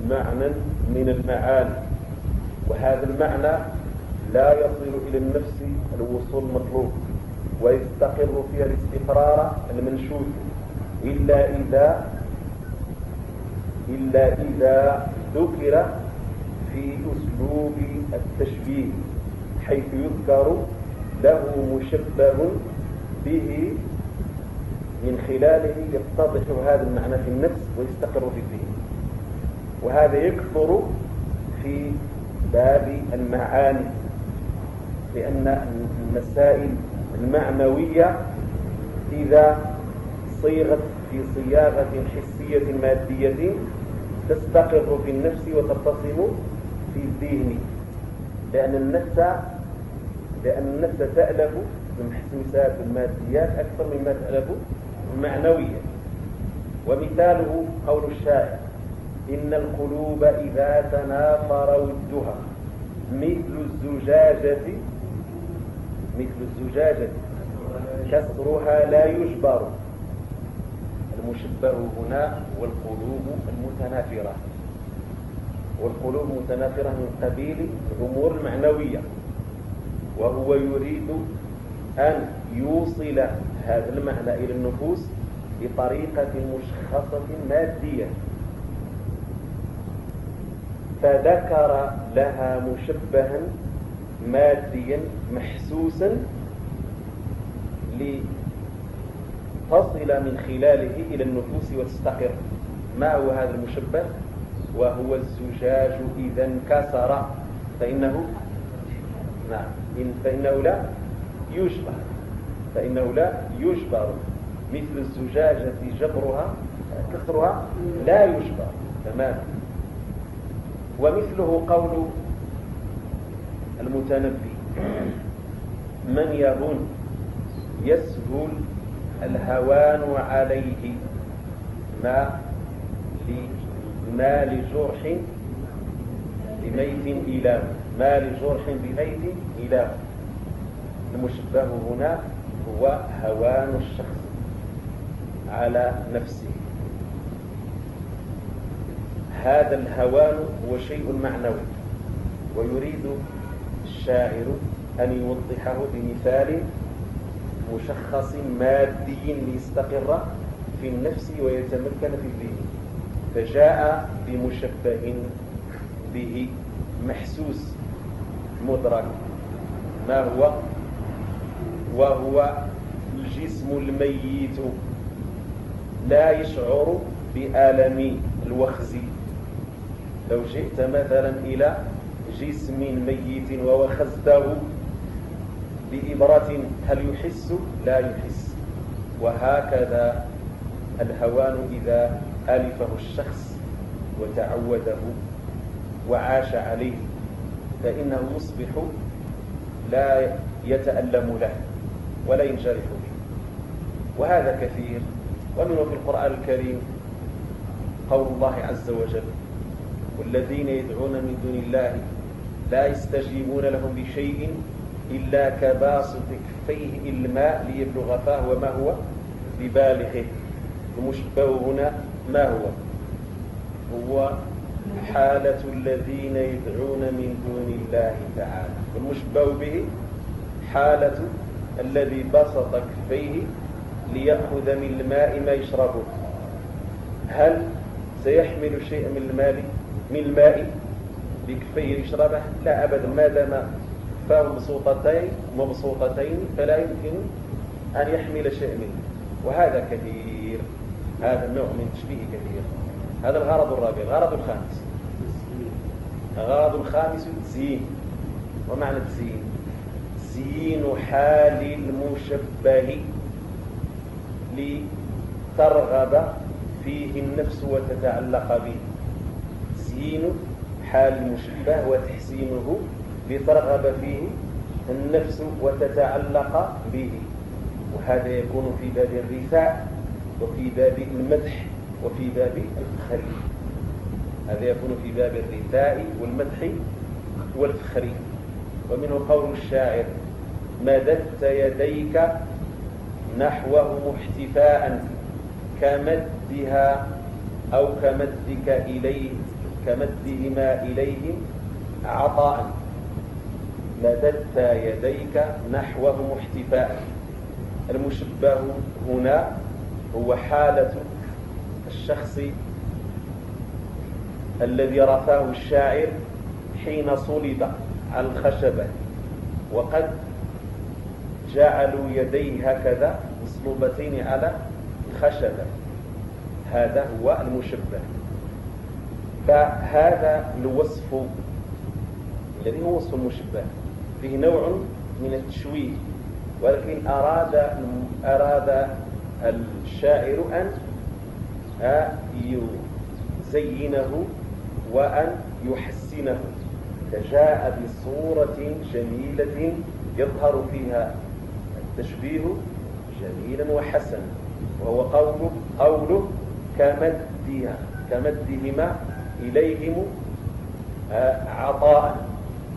معنى من المعاني، وهذا المعنى لا يصل إلى النفس الوصول المطلوب ويستقر فيها الاستقرار المنشود إلا إذا ذكر في أسلوب التشبيه، حيث يذكر له مشبه به من خلاله يتضح هذا المعنى في النفس ويستقر في الذهن. وهذا يكثر في باب المعاني، لأن المسائل المعنوية إذا صيغت في صياغة حسية مادية تستقر في النفس وترتسم في الذهن، لأن النفس تألف المحسوسات الماديات أكثر مما تألف المعنوية. ومثاله قول الشاعر: إن القلوب إذا تنافر ودها مثل الزجاجة كسرها لا يجبر. المشبه هنا والقلوب المتنافرة، والقلوب متنافرة من قبيل الأمور المعنوية، وهو يريد أن يوصل هذا المعنى إلى النفوس بطريقة مشخصة مادية، فذكر لها مشبها ماديا محسوسا لتصل من خلاله إلى النفوس وتستقر. ما هو هذا المشبه؟ وهو الزجاج إذا انكسر فإنه لا يجبر، مثل الزجاجة كسرها لا يجبر تماما. ومثله قول المتنبي: من يظن يسهل الهوان عليه ما لجرح بميت إله، ما لجرح بميت إله. المشبه هنا هو هوان الشخص على نفسه. هذا الهوان هو شيء معنوي، ويريد الشاعر أن يوضحه بمثال مشخص مادي ليستقر في النفس ويتمكن في الذهن، فجاء بمشبه به محسوس مدرك. ما هو؟ وهو الجسم الميت لا يشعر بألم الوخز. لو جئت مثلا إلى جسم ميت ووخزته بإبرة هل يحس؟ لا يحس. وهكذا الهوان إذا ألفه الشخص وتعوده وعاش عليه فإنه يصبح لا يتألم له ولا ينجرح به. وهذا كثير. ومنه في القرآن الكريم قول الله عز وجل: والذين يدعون من دون الله لا يستجيبون لهم بشيء إلا كباسط كفيه إلى الماء ليبلغ فاه وما هو ببالغه. المشبه هنا ما هو؟ هو حالة الذين يدعون من دون الله تعالى، والمشبه به حالة الذي بسط كفيه ليأخذ من الماء ما يشربه. هل سيحمل شيء من الماء بكفيه يشربه؟ لا أبدا، ما دام فاه مبسوطتين فلا يمكن أن يحمل شيء منه. وهذا كثير، هذا النوع من التشبيه كثير. هذا الغرض الرابع. الغرض الخامس التزيين. ومعنى التزيين: تزيين حال المشبه لترغب فيه النفس وتتعلق به. تزيين حال المشبه وتحسينه لترغب فيه النفس وتتعلق به. وهذا يكون في باب الرثاء وفي باب المدح وفي باب الفخر. هذا يكون في باب الرثاء والمدح والفخر. ومنه قول الشاعر: مددت يديك نحوه احتفاء كمدها أو كمدك إليه كمدهما إليهم عطاء مددت يديك نحوهم احتفاء. المشبه هنا هو حالة الشخص الذي رفاه الشاعر حين صلب على الخشبة، وقد جعلوا يديه هكذا مصلوبتين على الخشبة، هذا هو المشبه. فهذا الوصف الذي هو وصف المشبه فيه نوع من التشويه، ولكن أراد الشاعر أن يزينه وأن يحسنه، فجاء بصورة جميلة يظهر فيها التشبيه جميلا وحسنا، وهو قوله كمدهما إليهم عطاء،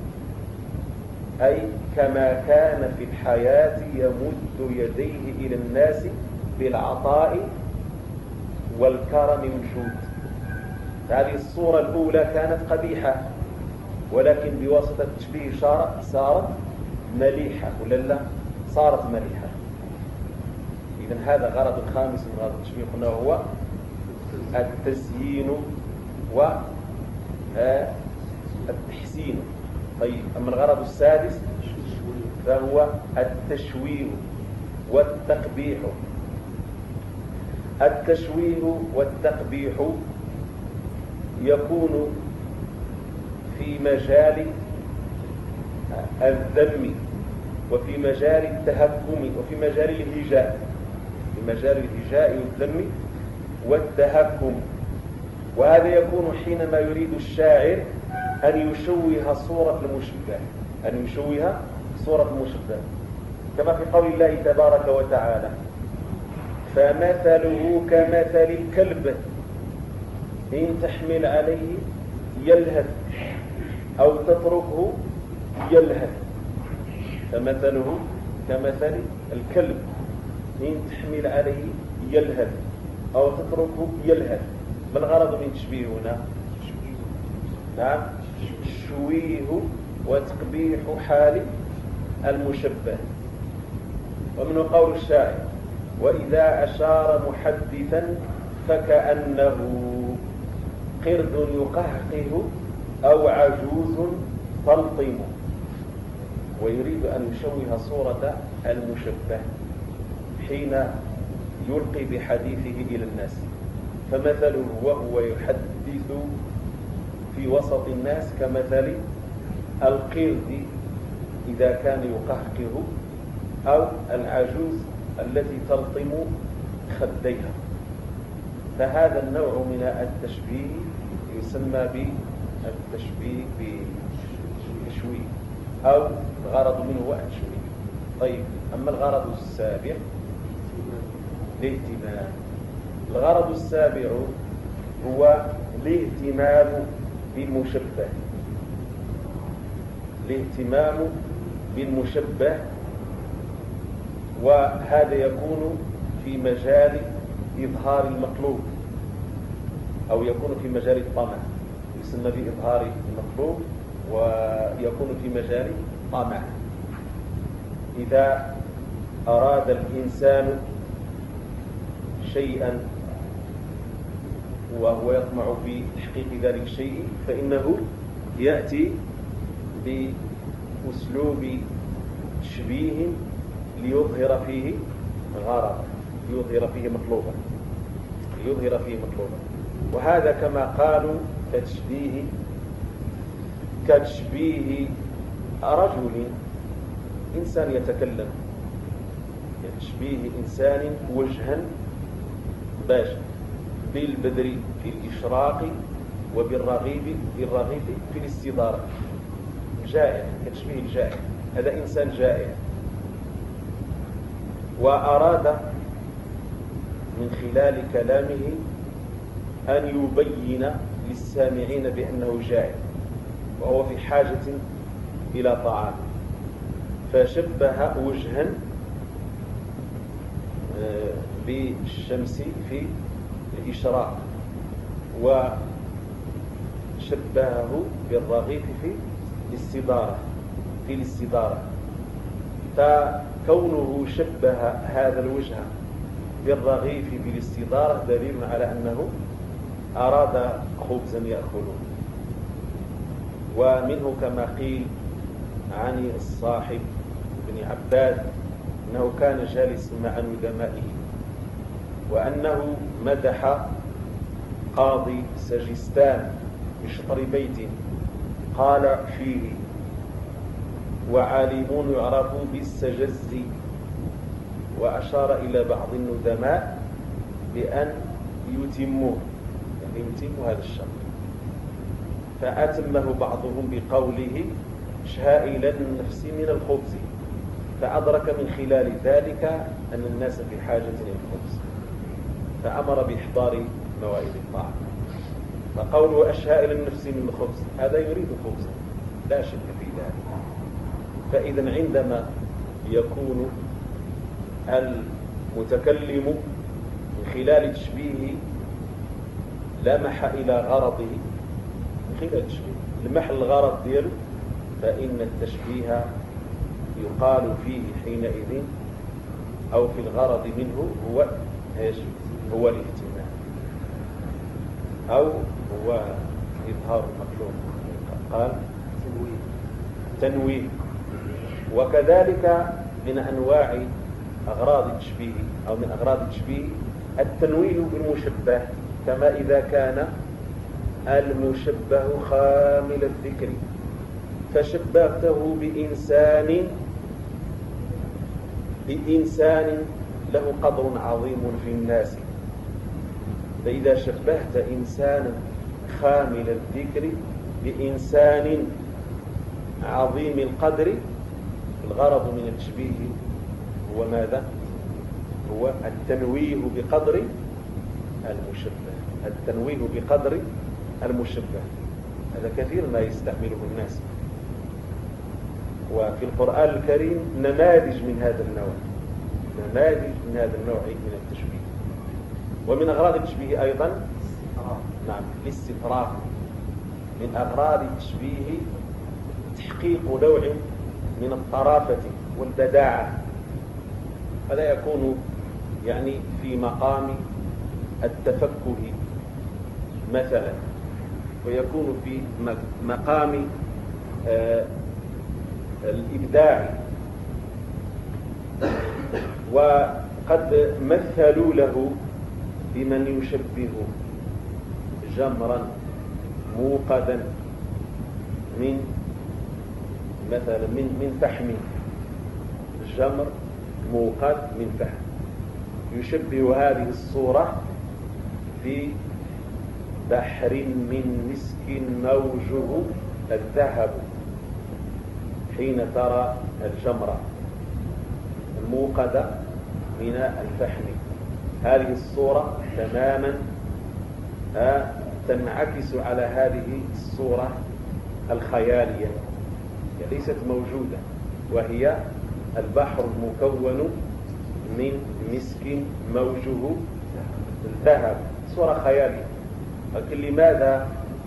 أي كما كان في الحياة يمد يديه إلى الناس بالعطاء والكرم والجود. هذه الصورة الأولى كانت قبيحة، ولكن بواسطة التشبيه صارت مليحة، ولا لا؟ صارت مليحة. إذن هذا غرض الخامس من هذا التشبيه قلنا هو التزيين والتحسين. طيب، أما الغرض السادس فهو التشويه والتقبيح. التشويه والتقبيح يكون في مجال الذم، وفي مجال التهكم، وفي مجال الهجاء، في مجال الهجاء والذم والتهكم. وهذا يكون حينما يريد الشاعر أن يشوه صورة المشبه، أن يشوه صورة المشبه، كما في قول الله تبارك وتعالى: فمثله كمثل الكلب إن تحمل عليه يلهث أو تتركه يلهث. فمثله كمثل الكلب إن تحمل عليه يلهث أو تتركه يلهث. ما الغرض من تشبيه هنا؟ نعم، تشويه وتقبيح حال المشبه. ومنه قول الشاعر: وإذا أشار محدثا فكأنه قرد يقهقه أو عجوز تلطم. ويريد أن يشوه صورة المشبه حين يلقي بحديثه إلى الناس. فمثله وهو يحدث في وسط الناس كمثل القرد إذا كان يقهقه، أو العجوز التي تلطم خديها. فهذا النوع من التشبيه يسمى بالتشبيه بالتشويه، أو الغرض منه هو التشويه. طيب، أما الغرض السابع الاهتمام. الغرض السابع هو الاهتمام بالمشبه. الاهتمام بالمشبه، وهذا يكون في مجال إظهار المطلوب، أو يكون في مجال الطمع، يسمى بإظهار المطلوب، ويكون في مجال الطمع. إذا أراد الإنسان شيئا وهو يطمع في تحقيق ذلك الشيء، فإنه يأتي بأسلوب تشبيه ليظهر فيه غرضا، ليظهر فيه مطلوبا، ليظهر فيه مطلوبا. وهذا كما قالوا كتشبيه رجل، إنسان يتكلم، كتشبيه إنسان وجها باشا بالبدر في الإشراق وبالرغيب في الاستدارة. جائع، كتشبيه الجائع، هذا إنسان جائع. وأراد من خلال كلامه أن يبين للسامعين بأنه جائع وهو في حاجة إلى طعام، فشبه وجها بالشمس في الإشراق، وشبه شبهه بالرغيف في الاستدارة. فكونه شبه هذا الوجه بالرغيف في الاستدارة دليل على أنه أراد خبزا يأكله. ومنه كما قيل عن الصاحب بن عباد أنه كان جالسا مع ندمائه، وأنه مدح قاضي سجستان بشطر بيت قال فيه: وعالمون يعرفوا بالسجز، وأشار إلى بعض الندماء بأن يتموه، يعني يتموا هذا الشرط. فأتمه بعضهم بقوله: شائلا النفس من الخبز، فأدرك من خلال ذلك أن الناس في حاجة إلى الخبز، فأمر بإحضار موائد الطعام. فقوله: أشائل النفس من الخبز، هذا يريد خبزا لا شك في ذلك. فإذا عندما يكون المتكلم من خلال تشبيه لمح إلى غرضه، من خلال تشبيه لمح الغرض دياله، فإن التشبيه يقال فيه حينئذ أو في الغرض منه هو الاهتمام، أو هو إظهار المطلوب، قال تنويه. وكذلك من أنواع أغراض التشبيه أو من أغراض التشبيه التنويه بالمشبه، كما إذا كان المشبه خامل الذكر فشبهته بإنسان له قدر عظيم في الناس. فإذا شبهت إنسانا خامل الذكر بإنسان عظيم القدر، الغرض من التشبيه هو ماذا؟ هو التنويه بقدر المشبه، التنويه بقدر المشبه. هذا كثير ما يستعمله الناس، وفي القرآن الكريم نماذج من هذا النوع، نماذج من هذا النوع من التشبيه. ومن أغراض التشبيه أيضا الاستطراف. من أغراض التشبيه تحقيق نوع من الطرافة والبداعة. هذا يكون يعني في مقام التفكه مثلا، ويكون في مقام الإبداع. وقد مثلوا له بمن يشبه جمرا موقدا من مثلا من فحم، الجمر موقد من فحم، يشبه هذه الصورة في بحر من مسك موجه الذهب حين ترى الجمرة الموقدة من الفحم. هذه الصورة تماما تنعكس على هذه الصورة الخيالية، ليست موجودة، وهي البحر المكون من مسك موجه الذهب، صورة خيالية. لكن لماذا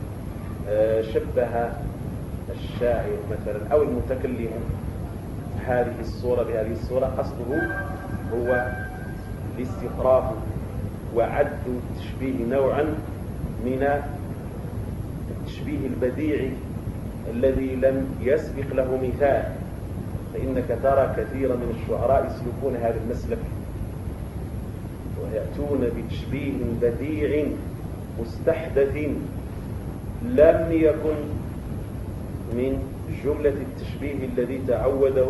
شبه الشاعر مثلا أو المتكلم هذه الصورة بهذه الصورة؟ قصده هو الاستطراف وعد التشبيه نوعا من التشبيه البديع الذي لم يسبق له مثال. فإنك ترى كثيرا من الشعراء يسلكون هذا المسلك ويأتون بتشبيه بديع مستحدث لم يكن من جملة التشبيه الذي تعوده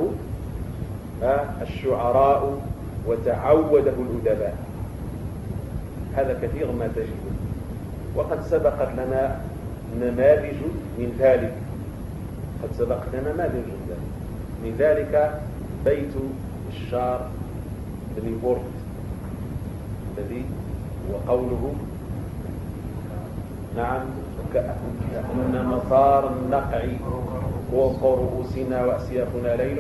الشعراء وتعوده الأدباء. هذا كثير ما تجده، وقد سبقت لنا نماذج من ذلك، قد سبقت لنا نماذج من ذلك بيت الشعر بن بورد الذي هو قوله: نعم كأن مطار النقع فوق رؤوسنا وأسيافنا ليل.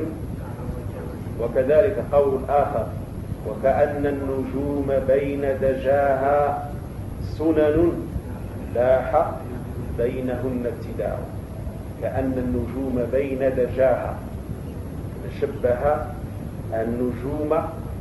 وكذلك قول آخر: وكأن النجوم بين دجاها سنن لاح بينهن ابتداء، كأن النجوم بين دجاها، شبه النجوم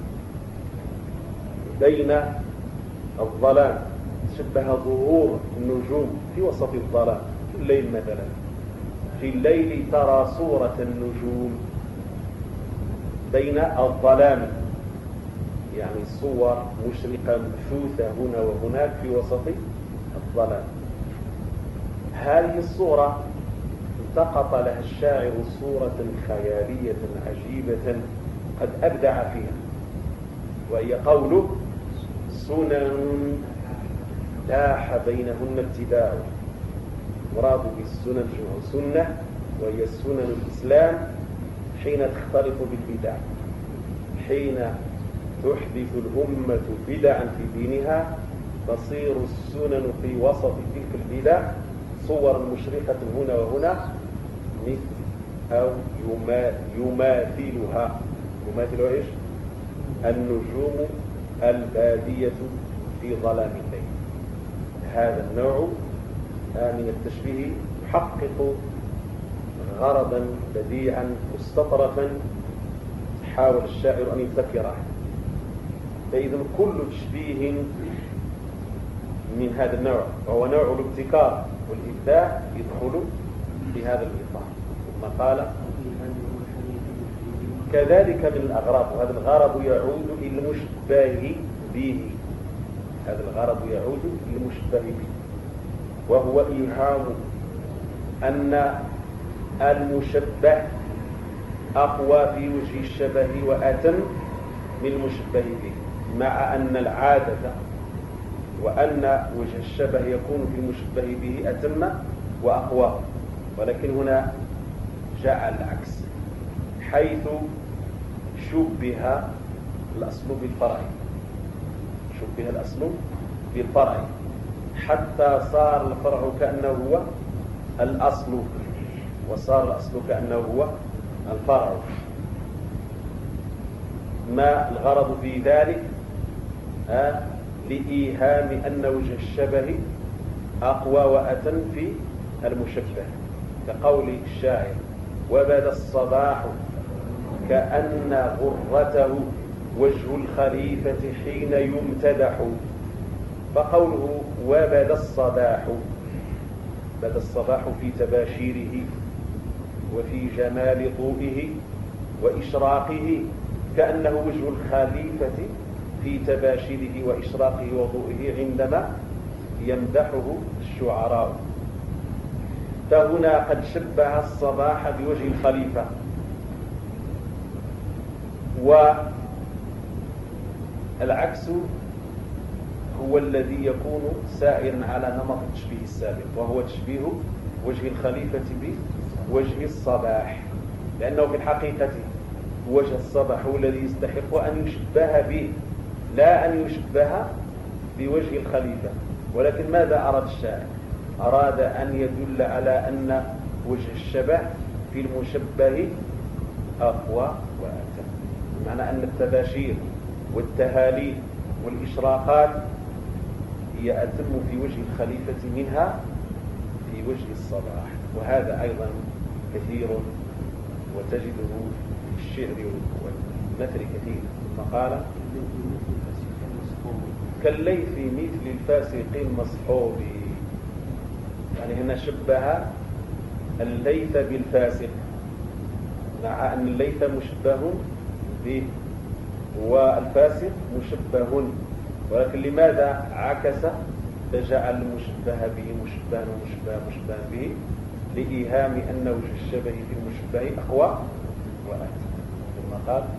بين الظلام، شبه ظهور النجوم في وسط الظلام في الليل مثلا. في الليل ترى صورة النجوم بين الظلام، يعني صور مشرقة مبثوثة هنا وهناك في وسط الظلام. هذه الصورة التقط لها الشاعر صورة خيالية عجيبة قد أبدع فيها، وهي قوله سنن لاح بينهن ابتداء. مراد بالسنن جمع سنة، وهي سنن الإسلام حين تختلط بالبدع، حين تحدث الأمة بدعا في دينها تصير السنن في وسط تلك البدع صورا مشرقة هنا وهنا مثل أو يماثلها إيش؟ النجوم البادية في ظلام الليل. هذا النوع من التشبيه يحقق غرضا بديعا مستطرفا حاول الشاعر أن يبتكره. فإذا كل تشبيه من هذا النوع وهو نوع الابتكار والإبداع يدخل في هذا الإطار. ثم قال كذلك من الأغراض، وهذا الغرض يعود إلى المشبه به، هذا الغرض يعود إلى المشبه به، وهو إيهام أن المشبه أقوى في وجه الشبه وأتم من المشبه به، مع أن العادة وأن وجه الشبه يكون في المشبه به أتم وأقوى، ولكن هنا جاء العكس، حيث شبه الأصل بالفرع، شبه الأصل بالفرع حتى صار الفرع كأنه هو الأصل، وصار الأصل كأنه هو الفرع. ما الغرض في ذلك؟ لإيهام أن وجه الشبه أقوى وأتم في المشبه، كقول الشاعر وبدا الصباح كأن غرته وجه الخليفة حين يمتدح. فقوله وبدا الصباح، بدا الصباح في تباشيره وفي جمال ضوئه وإشراقه، كأنه وجه الخليفة في تباشيره وإشراقه وضوئه عندما يمدحه الشعراء. فهنا قد شبه الصباح بوجه الخليفة، والعكس هو الذي يكون سائرا على نمط التشبيه السابق، وهو تشبيه وجه الخليفة بوجه الصباح، لأنه في الحقيقة وجه الصباح هو الذي يستحق أن يشبه به، لا أن يشبه بوجه الخليفة. ولكن ماذا أراد الشاعر؟ أراد أن يدل على أن وجه الشبه في المشبه أقوى وأتم، بمعنى أن التباشير والتهاليل والإشراقات هي أتم في وجه الخليفة منها في وجه الصباح. وهذا أيضا كثير وتجده في الشعر والنثر كثير. ثم قال كالليث مثل الفاسق المصحوب، يعني هنا شبه الليث بالفاسق، مع أن الليث مشبه به والفاسق مشبه، ولكن لماذا عكس فجعل المشبه به مشبها ومشبها به؟ لإيهام أن وجه الشبه في المشبه أقوى وأتم. ثم قال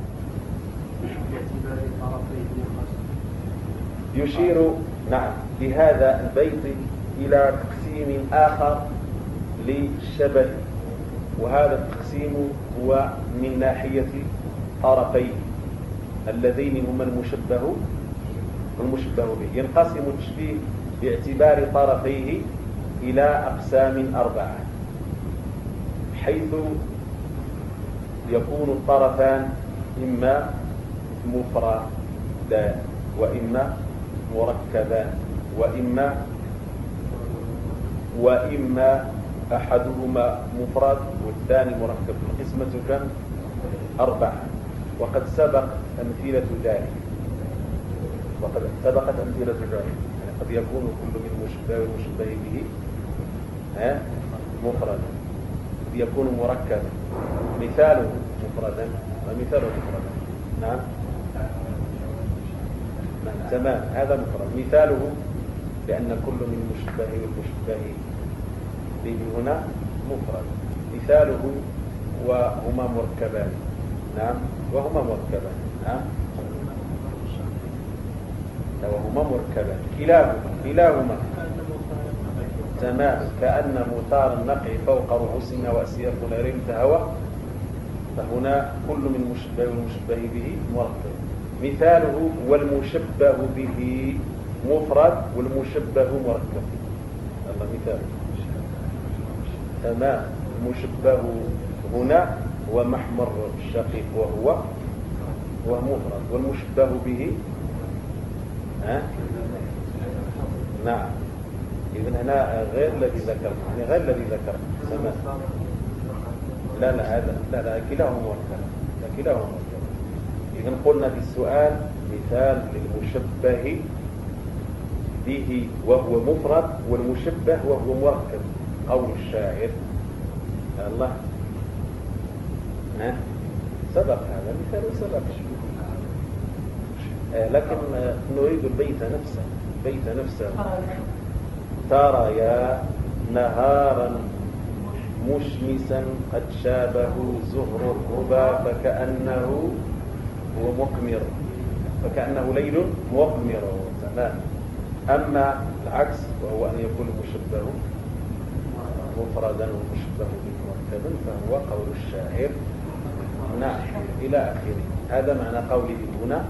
يشير بهذا البيت إلى تقسيم آخر للشبه، وهذا التقسيم هو من ناحية طرفين اللذين هما المشبه والمشبه به. ينقسم التشبيه باعتبار طرفيه إلى أقسام 4، حيث يكون الطرفان إما مفردان وإما مركبان وإما وإما أحدهما مفرد والثاني مركب. القسمة كم؟ 4. وقد سبقت أمثلة ذلك يعني قد يكون كل من مشبه والمشبه به مفردا، قد يكون مركبا، مثاله مفردا ومثاله مفردا. نعم تمام، هذا مفرد. مثاله لأن كل من مشبه والمشبه به هنا مفرد. مثاله وهما مركبان. نعم وهما مركبان. نعم وهما مركبان كلاهما تمام. كأن موتار النقع فوق رؤوسنا وأسيافنا ريم تهوى، فهنا كل من مشبه والمشبه به مركب. مثاله والمشبه به مفرد والمشبه مركب. الله مثاله تمام. المشبه هنا هو محمر الشقيق وهو مفرد، والمشبه به نعم. إذن هنا غير الذي ذكرنا، يعني غير الذي ذكرنا تمام. لا هذا لا كلاهما مركب. إذن قلنا في السؤال مثال للمشبه به وهو مفرد والمشبه وهو مركب. قول الشاعر الله سبق هذا مثال سبق، لكن نريد البيت نفسه. ترى يا نهارا مشمسا قد شابه زهر الربا فكأنه ليل مقمر. تمام. أما العكس وهو أن يكون مشبه مفردا ومشبه به مركبا فهو قول الشاعر. نعم إلى آخره. هذا معنى قوله هنا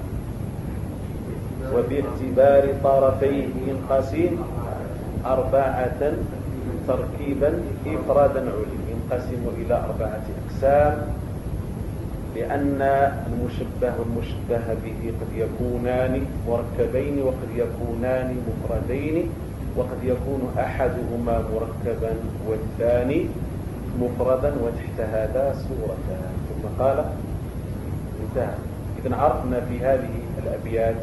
وباعتبار طرفيه ينقسم 4 تركيبا إفرادا علم. ينقسم إلى 4 أقسام، لأن المشبه والمشبه به قد يكونان مركبين وقد يكونان مفردين، وقد يكون أحدهما مركبا والثاني مفردا، وتحت هذا صورتان. ثم قال انتهى. إذن عرفنا في هذه الأبيات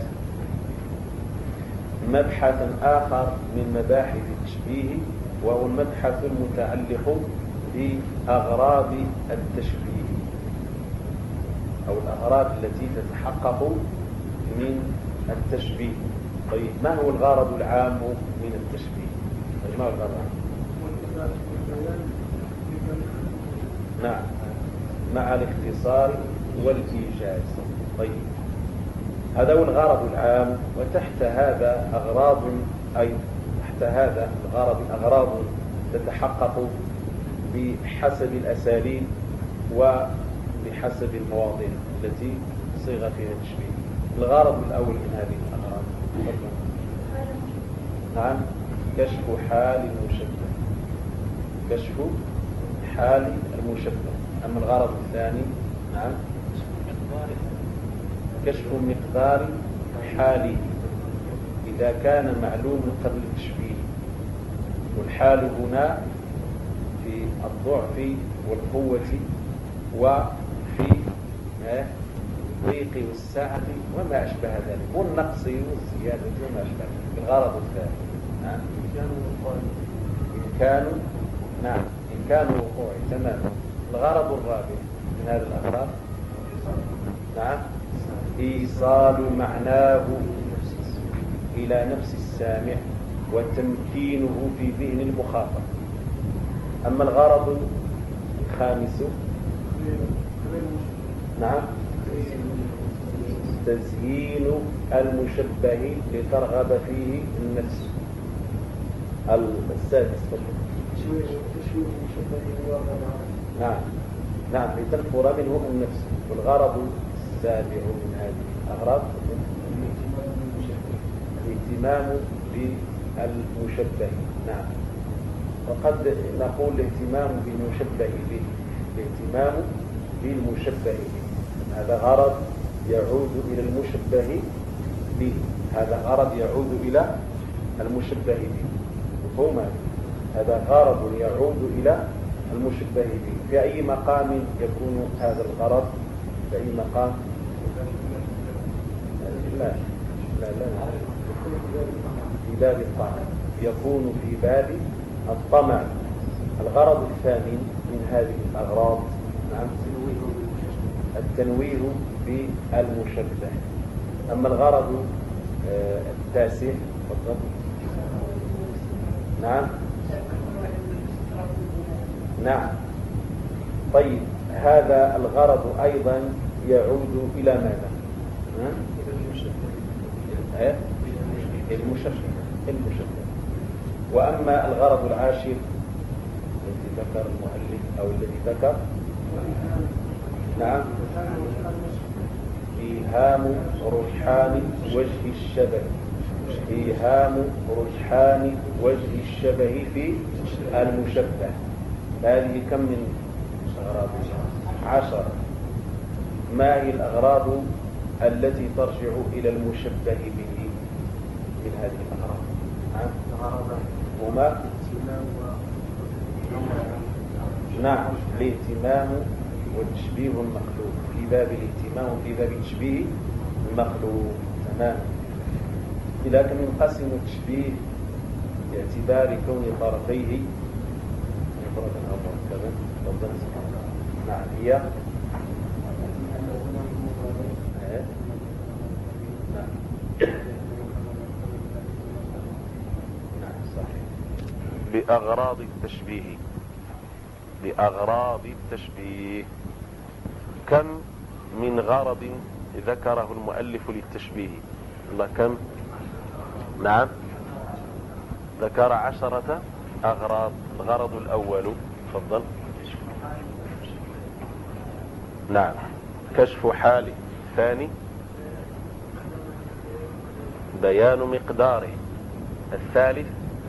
مبحثا آخر من مباحث التشبيه، وهو المبحث المتعلق بأغراض التشبيه أو الأغراض التي تتحقق من التشبيه. طيب ما هو الغرض العام من التشبيه؟ ما هو الغرض العام؟ نعم مع الاختصار والإيجاز. طيب هذا هو الغرض العام. وتحت هذا أغراض، أي تحت هذا الغرض أغراض تتحقق بحسب الأساليب وبحسب المواضيع التي صيغ فيها التشبيه. الغرض الأول من هذه الأغراض نعم كشف حال المشبه. أما الغرض الثاني نعم كشف مقدار حاله إذا كان معلوم قبل التشبيه. والحال هنا في الضعف والقوة وفي الضيق والسعة وما أشبه ذلك، والنقص والزيادة وما أشبه ذلك. الغرض الثاني نعم إمكان وقوعه تماما. الغرض الرابع من هذه الأغراض نعم إيصال معناه إلى نفس السامع وتمكينه في ذهن المخاطب. أما الغرض الخامس نعم تزيين المشبه لترغب فيه النفس. السادس نعم لتنفر منه النفس. والغرض السابع من هذه الأغراض الاهتمام بالمشبه. نعم وقد نقول الاهتمام بالمشبه به. هذا غرض يعود إلى المشبه به. مفهوم هذا؟ هذا غرض يعود إلى المشبه به. في أي مقام يكون هذا الغرض؟ في أي مقام؟ لا لا لا، في باب الطمع، يكون في باب الطمع. الغرض الثامن من هذه الأغراض نعم التنويه بالمشبه. أما الغرض التاسع تفضل. نعم نعم. طيب هذا الغرض أيضا يعود إلى ماذا؟ المشبه. وأما الغرض العاشر الذي ذكر المؤلف أو الذي ذكر نعم إيهام رجحان وجه الشبه. إيهام رجحان وجه الشبه في المشبه. هذه كم من أغراض؟ 10. ما هي الأغراض التي ترجع إلى المشبه به من هذه الأغراض؟ هما نعم الاهتمام والتشبيه المخلوق، في باب الاهتمام وفي باب التشبيه المخلوق. تمام. لكن ينقسم التشبيه باعتبار كون طرفيه مفردا أو مركبا. تفضل. نعم هي بأغراض التشبيه. بأغراض التشبيه كم من غرض ذكره المؤلف للتشبيه؟ الله كم؟ نعم ذكر 10 أغراض. الغرض الأول تفضل. نعم كشف حال. الثاني بيان مقداره. الثالث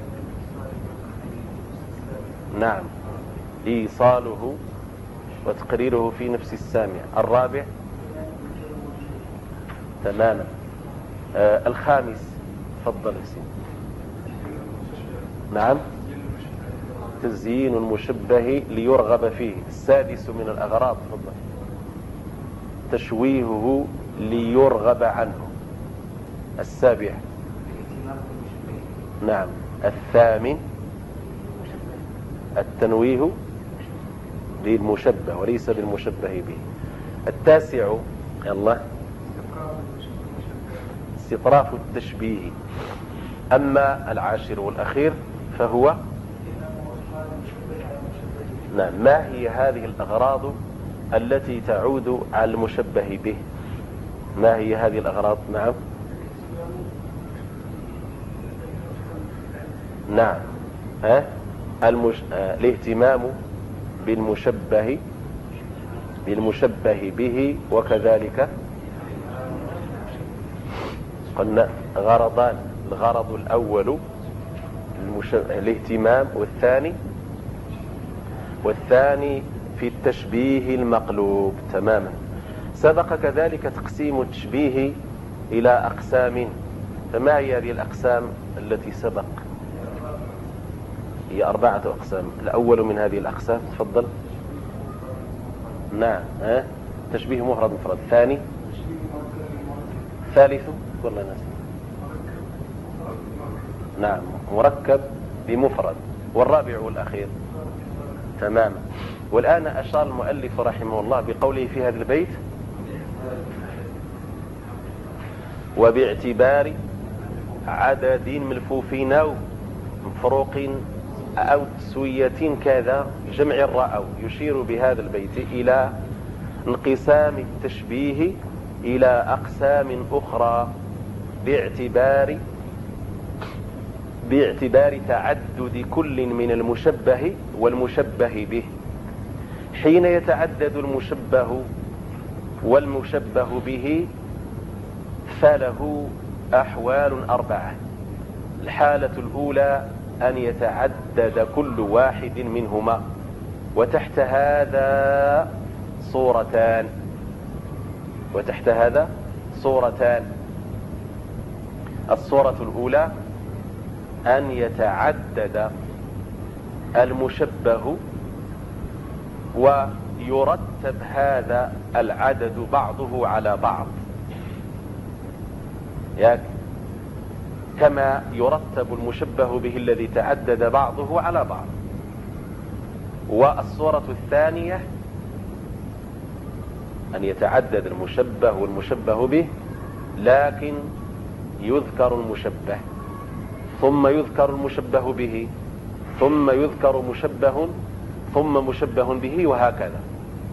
نعم إيصاله وتقريره في نفس السامع. الرابع تماما. الخامس تفضل حسين. نعم تزيين المشبه ليرغب فيه. السادس من الأغراض تفضل تشويهه ليرغب عنه. السابع نعم. الثامن التنويه للمشبه وليس بالمشبه به. التاسع يلا استطراف التشبيه. أما العاشر والأخير فهو نعم ما هي هذه الأغراض التي تعود على المشبه به؟ ما هي هذه الأغراض؟ نعم نعم الاهتمام بالمشبه به، وكذلك قلنا غرضان. الغرض الأول الاهتمام، والثاني في التشبيه المقلوب. تماما. سبق كذلك تقسيم التشبيه إلى أقسام. فما هي هذه الأقسام التي سبق؟ هي 4 أقسام. الأول من هذه الأقسام تفضل. نعم تشبيه مفرد مفرد. ثاني ثالث والله ناس نعم مركب بمفرد. والرابع والأخير تماما. والآن أشار المؤلف رحمه الله بقوله في هذا البيت وباعتبار عدد ملفوفين أو مفروق أو تسوية كذا جمع الراء. يشير بهذا البيت إلى انقسام التشبيه إلى أقسام أخرى باعتبار تعدد كل من المشبه والمشبه به. حين يتعدد المشبه والمشبه به فله أحوال 4. الحالة الأولى أن يتعدد كل واحد منهما، وتحت هذا صورتان. الصورة الأولى أن يتعدد المشبه، ويرتب هذا العدد بعضه على بعض، كما يرتب المشبه به الذي تعدد بعضه على بعض. والصورة الثانية أن يتعدد المشبه والمشبه به، لكن يذكر المشبه ثم يذكر المشبه به ثم يذكر مشبه ثم مشبه به، وهكذا.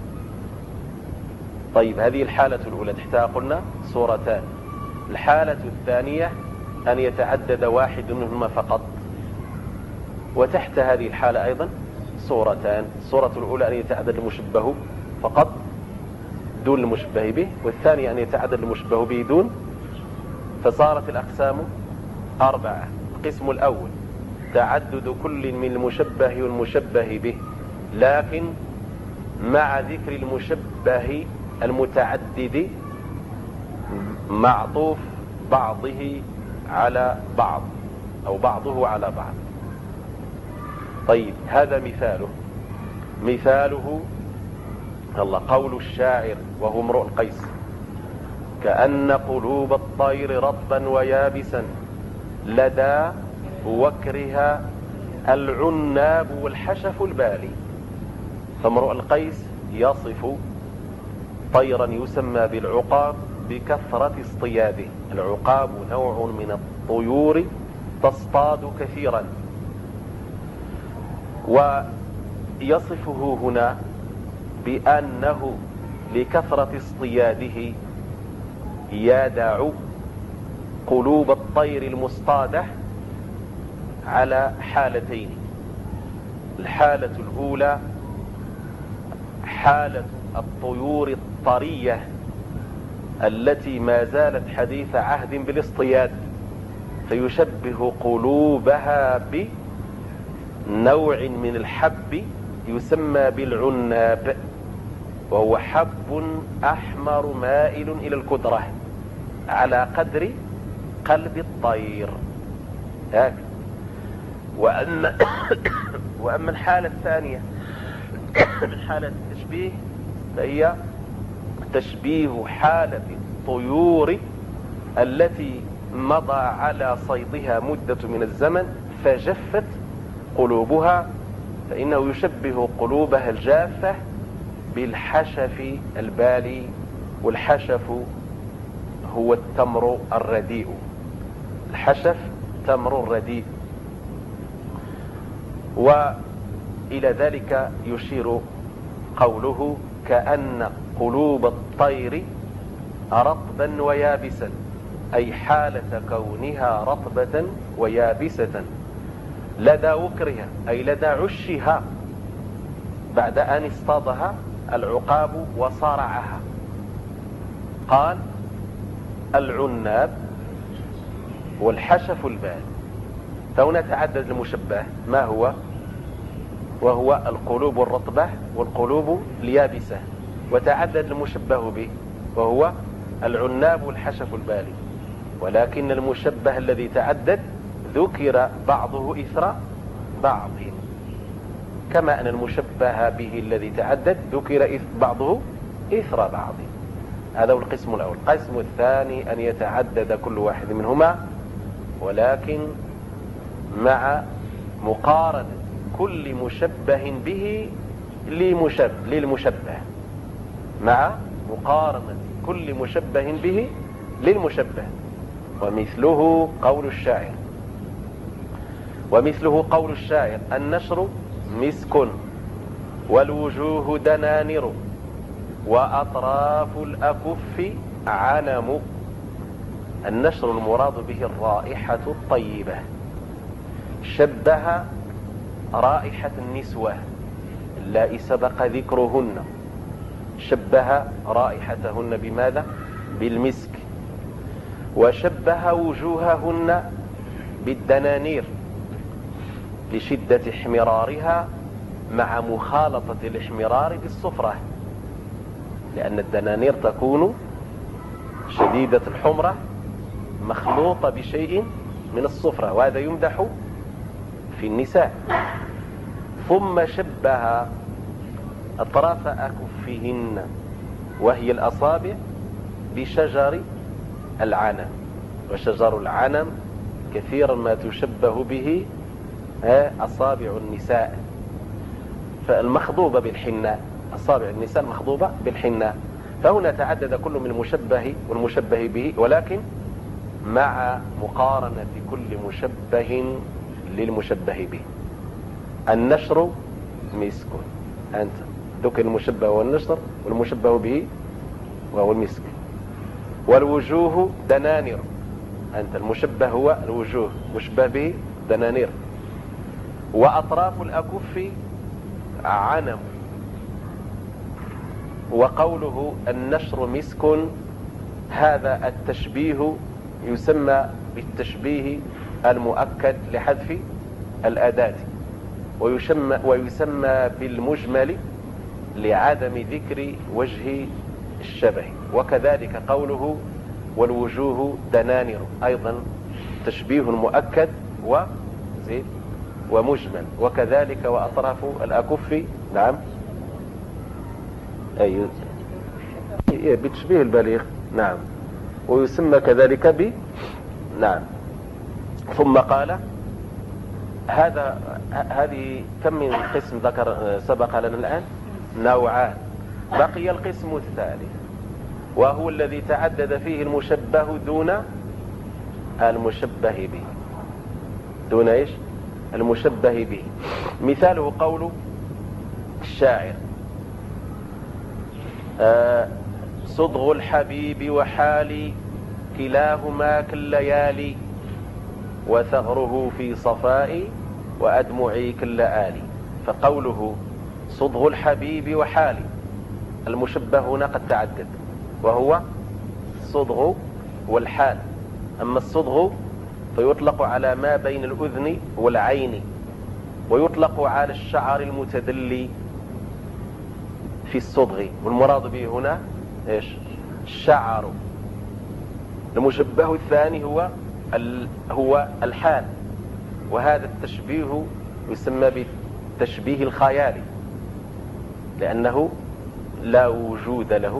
طيب، هذه الحالة الأولى تحتها قلنا صورتان. الحالة الثانية أن يتعدد واحد منهما فقط، وتحت هذه الحالة أيضا صورتان. الصورة الأولى أن يتعدد المشبه فقط دون المشبه به، والثانية أن يتعدد المشبه به دون. فصارت الأقسام 4. القسم الأول تعدد كل من المشبه والمشبه به، لكن مع ذكر المشبه المتعدد معطوف بعضه على بعض أو بعضه على بعض. طيب، هذا مثاله قول الشاعر وهو امرؤ القيس: كأن قلوب الطير رطبا ويابسا لدى وكرها العناب والحشف البالي. فامرؤ القيس يصف طيرا يسمى بالعقاب بكثرة اصطياده. العقاب نوع من الطيور تصطاد كثيرا، ويصفه هنا بأنه لكثرة اصطياده يدع قلوب الطير المصطادة على حالتين. الحالة الأولى حالة الطيور الطرية التي ما زالت حديث عهد بالاصطياد، فيشبه قلوبها بنوع من الحب يسمى بالعناب، وهو حب أحمر مائل إلى الكدرة على قدر قلب الطير. وأما الحالة الثانية من حالة التشبيه فهي تشبيه حالة الطيور التي مضى على صيدها مدة من الزمن فجفت قلوبها، فإنه يشبه قلوبها الجافة بالحشف البالي، والحشف هو التمر الرديء. الحشف تمر رديء. وإلى ذلك يشير قوله: كأن قلوب الطير رطبا ويابسا، أي حالة كونها رطبة ويابسة لدى وكرها، أي لدى عشها بعد أن اصطادها العقاب وصارعها. قال: العناب والحشف البال. فهنا تعدد المشبه ما هو، وهو القلوب الرطبة والقلوب اليابسة، وتعدد المشبه به وهو العناب والحشف البالي. ولكن المشبه الذي تعدد ذكر بعضه إثر بعض، كما أن المشبه به الذي تعدد ذكر بعضه إثر بعض. هذا هو القسم الأول. القسم الثاني أن يتعدد كل واحد منهما، ولكن مع مقارنة كل مشبه به للمشبه، مع مقارنة كل مشبه به للمشبه. ومثله قول الشاعر: النشر مسك والوجوه دنانر وأطراف الأكف عنم. النشر المراد به الرائحة الطيبة. شبه رائحة النسوة اللائي سبق ذكرهن، شبه رائحتهن بماذا؟ بالمسك. وشبه وجوههن بالدنانير لشدة احمرارها مع مخالطة الاحمرار بالصفرة، لأن الدنانير تكون شديدة الحمرة مخلوطة بشيء من الصفرة، وهذا يمدح في النساء. ثم شبه أطراف أكفهن وهي الأصابع بشجر العنب، وشجر العنب كثيرا ما تشبه به أصابع النساء فالمخضوبة بالحناء، أصابع النساء المخضوبة بالحناء. فهنا تعدد كل من المشبه والمشبه به، ولكن مع مقارنة كل مشبه للمشبه به. النشر مسك، أنت ذكر المشبه والنشر والمشبه به وهو المسك. والوجوه دنانير، أنت المشبه هو الوجوه، مشبه به دنانير. وأطراف الأكف عنم. وقوله النشر مسك هذا التشبيه يسمى بالتشبيه المؤكد لحذف الأداة، ويسمى بالمجمل لعدم ذكر وجه الشبه. وكذلك قوله والوجوه دنانير أيضا تشبيه مؤكد ومجمل. وكذلك وأطراف الأكف نعم أي بتشبيه البليغ نعم، ويسمى كذلك نعم. ثم قال هذه كم من قسم ذكر سبق لنا الآن؟ نوعان. بقي القسم الثالث وهو الذي تعدد فيه المشبه دون المشبه به. دون ايش؟ المشبه به. مثاله قول الشاعر صدغ الحبيب وحالي كلاهما كالليالي وثغره في صفائي وأدمعي كاللآلي. فقوله صدغ الحبيب وحالي المشبه هنا قد تعدد، وهو الصدغ والحال. أما الصدغ فيطلق على ما بين الأذن والعين، ويطلق على الشعر المتدلي في الصدغ، والمراد به هنا ايش؟ الشعر. المشبه الثاني هو الحال، وهذا التشبيه يسمى بالتشبيه الخيالي لأنه لا وجود له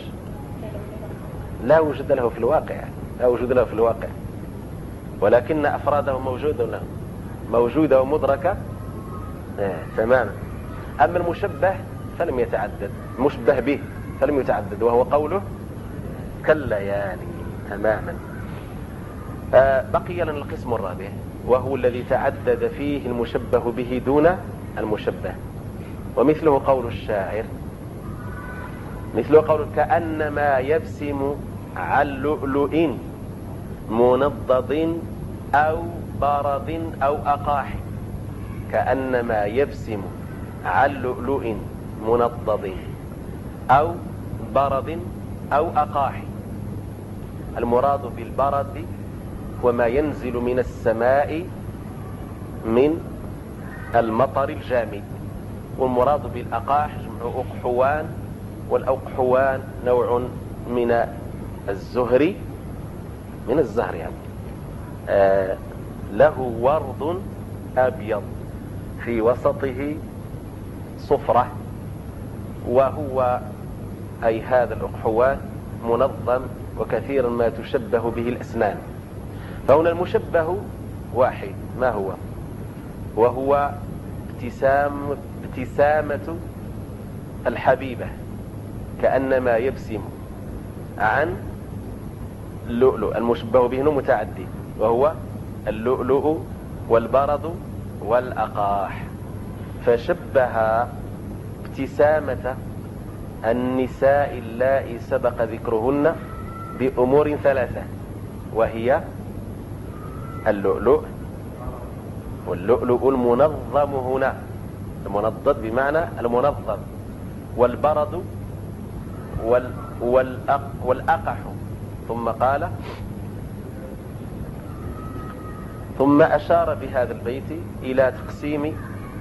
لا وجود له في الواقع، لا وجود له في الواقع، ولكن أفراده موجودة ومدركة تماما. أما المشبه فلم يتعدد، المشبه به فلم يتعدد، وهو قوله كالليالي تماما. بقي لنا القسم الرابع وهو الذي تعدد فيه المشبه به دون المشبه، ومثله قول الشاعر، مثله قول كأنما يبسم عن لؤلؤ منضد أو برد أو أقاح. كأنما يبسم عن لؤلؤ منضد أو برد أو أقاح. المراد بالبرد وما ينزل من السماء من المطر الجامد، والمراد بالأقاح جمع أقحوان، والأقحوان نوع من الزهر، من الزهر يعني له ورد أبيض في وسطه صفرة، وهو أي هذا الأقحوان منظم وكثيرا ما تشبه به الأسنان. فهنا المشبه واحد ما هو؟ وهو ابتسامة الحبيبة، كأنما يبسم عن اللؤلؤ. المشبه به متعدد، وهو اللؤلؤ والبرد والأقاح. فشبه ابتسامة النساء اللائي سبق ذكرهن بأمور ثلاثة، وهي اللؤلؤ، واللؤلؤ المنظم هنا المنضد بمعنى المنظم، والبرد والأقح. ثم قال ثم أشار بهذا البيت إلى تقسيم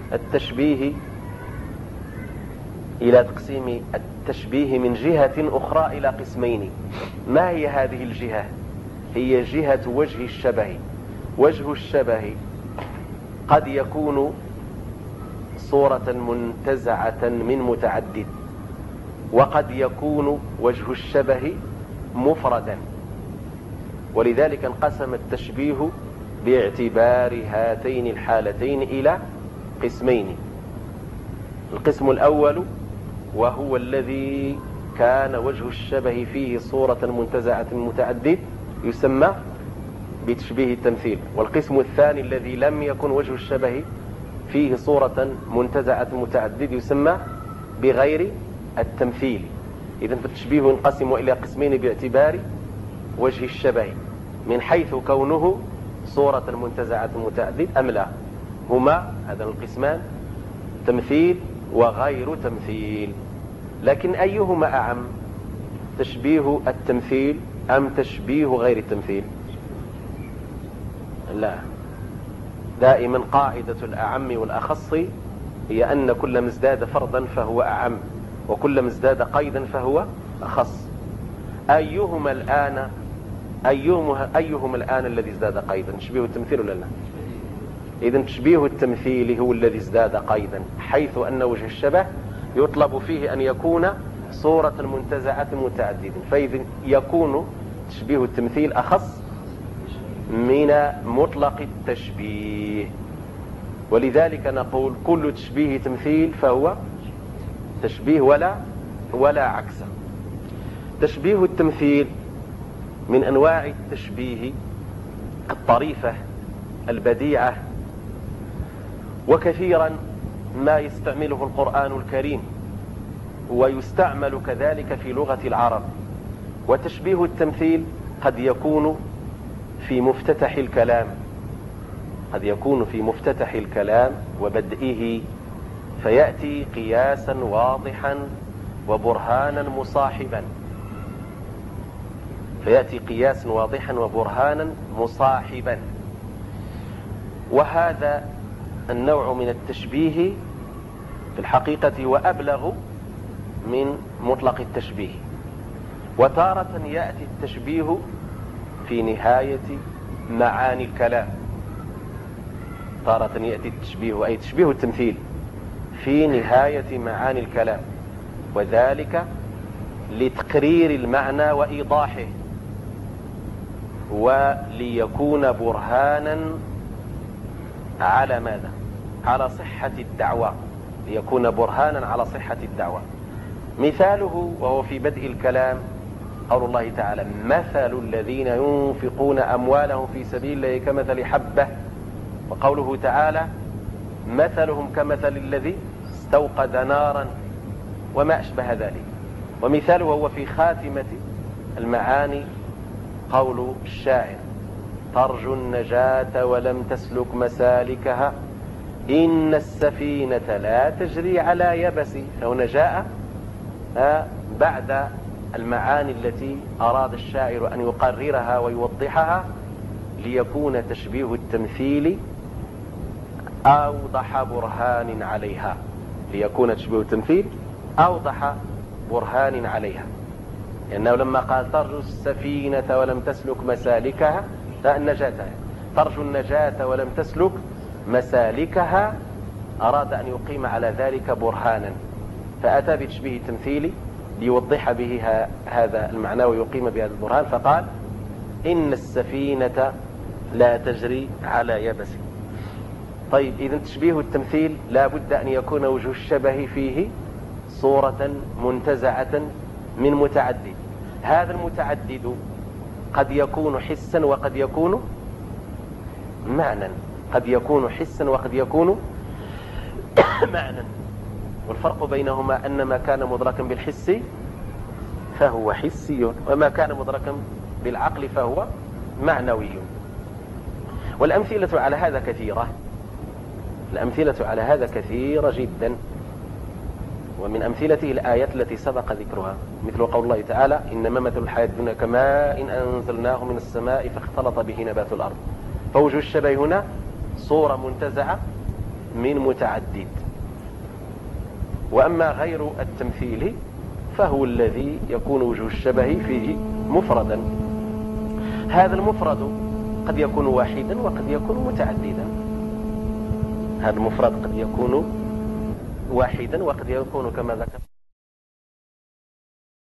التشبيه من جهة أخرى إلى قسمين. ما هي هذه الجهة؟ هي جهة وجه الشبه. وجه الشبه قد يكون صورة منتزعة من متعدد، وقد يكون وجه الشبه مفردا. ولذلك انقسم التشبيه باعتبار هاتين الحالتين إلى قسمين. القسم الأول وهو الذي كان وجه الشبه فيه صورة منتزعة متعدد يسمى بتشبيه التمثيل. والقسم الثاني الذي لم يكن وجه الشبه فيه صورة منتزعة متعدد يسمى بغير التمثيل. إذن فالتشبيه ينقسم إلى قسمين باعتبار وجه الشبه، من حيث كونه صورة منتزعة متعدد أم لا. هما هذا القسمان تمثيل وغير تمثيل. لكن أيهما أعم، تشبيه التمثيل أم تشبيه غير التمثيل؟ لا، دائما قاعدة الأعم والأخص هي أن كلما ازداد فردا فهو أعم، وكلما ازداد قيدا فهو أخص. أيهما الآن الذي ازداد قيدا، تشبيه التمثيل ولا لا؟ إذن تشبيه التمثيل هو الذي ازداد قيدا، حيث أن وجه الشبه يطلب فيه أن يكون صورة منتزعة متعددة، فإذن يكون تشبيه التمثيل أخص من مطلق التشبيه. ولذلك نقول كل تشبيه تمثيل فهو تشبيه ولا عكسه. تشبيه التمثيل من أنواع التشبيه الطريفة البديعة، وكثيرا ما يستعمله القرآن الكريم ويستعمل كذلك في لغة العرب. وتشبيه التمثيل قد يكون في مفتتح الكلام، قد يكون في مفتتح الكلام وبدئه، فيأتي قياسا واضحا وبرهانا مصاحبا، فيأتي قياسا واضحا وبرهانا مصاحبا. وهذا النوع من التشبيه في الحقيقة هو أبلغ من مطلق التشبيه. وتارة يأتي التشبيه في نهاية معاني الكلام، تارة يأتي التشبيه أي تشبيه التمثيل في نهاية معاني الكلام، وذلك لتقرير المعنى وإيضاحه، وليكون برهانا على ماذا؟ على صحة الدعوة، ليكون برهانا على صحة الدعوة. مثاله وهو في بدء الكلام قول الله تعالى: مثل الذين ينفقون أموالهم في سبيل الله كمثل حبة. وقوله تعالى: مثلهم كمثل الذي استوقد نارا، وما أشبه ذلك. ومثاله هو في خاتمة المعاني قول الشاعر: ترجو النجاة ولم تسلك مسالكها، إن السفينة لا تجري على يبس. فهنا جاء بعد المعاني التي أراد الشاعر أن يقررها ويوضحها ليكون تشبيه التمثيل أوضح برهان عليها، ليكون تشبيه التمثيل أوضح برهان عليها. لأنه لما قال ترجو السفينة ولم تسلك مسالكها، لا النجاة، ترجو النجاة ولم تسلك مسالكها، أراد أن يقيم على ذلك برهانا، فأتى بتشبيه التمثيل ليوضح به هذا المعنى ويقيم بهذا البرهان، فقال: إن السفينة لا تجري على يبس. طيب، إذا تشبيه التمثيل لا بد أن يكون وجه الشبه فيه صورة منتزعة من متعدد. هذا المتعدد قد يكون حسا وقد يكون معنى، قد يكون حسا وقد يكون معنى. والفرق بينهما أن ما كان مدركا بالحس فهو حسي، وما كان مدركا بالعقل فهو معنوي. والأمثلة على هذا كثيرة، الأمثلة على هذا كثيرة جدا. ومن أمثلته الآيات التي سبق ذكرها، مثل قول الله تعالى: إنما مثل الحياة الدنيا كماء إن أنزلناه من السماء فاختلط به نبات الأرض. فوجه الشبه هنا صورة منتزعة من متعدد. وأما غير التمثيل فهو الذي يكون وجه الشبه فيه مفردا. هذا المفرد قد يكون واحدا وقد يكون متعددا. هذا المفرد قد يكون واحدا وقد يكون كما ذكرت